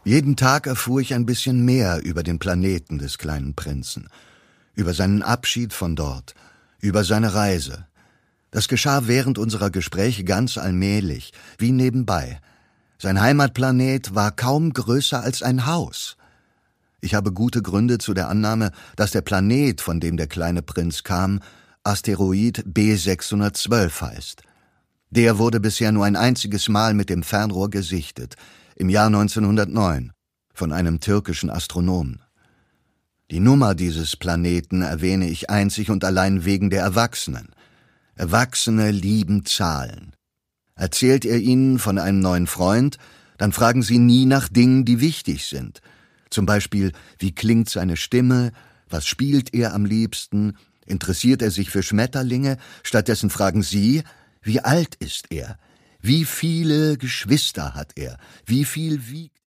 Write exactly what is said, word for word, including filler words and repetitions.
Jeden Tag erfuhr ich ein bisschen mehr über den Planeten des kleinen Prinzen, über seinen Abschied von dort, über seine Reise. Das geschah während unserer Gespräche ganz allmählich, wie nebenbei. Sein Heimatplanet war kaum größer als ein Haus. Ich habe gute Gründe zu der Annahme, dass der Planet, von dem der kleine Prinz kam, Asteroid B sechshundertzwölf heißt. Der wurde bisher nur ein einziges Mal mit dem Fernrohr gesichtet, im Jahr neunzehnhundertneun, von einem türkischen Astronomen. Die Nummer dieses Planeten erwähne ich einzig und allein wegen der Erwachsenen. Erwachsene lieben Zahlen. Erzählt ihr ihnen von einem neuen Freund, dann fragen sie nie nach Dingen, die wichtig sind. Zum Beispiel, wie klingt seine Stimme, was spielt er am liebsten, interessiert er sich für Schmetterlinge? Stattdessen fragen sie, wie alt ist er, wie viele Geschwister hat er, wie viel wiegt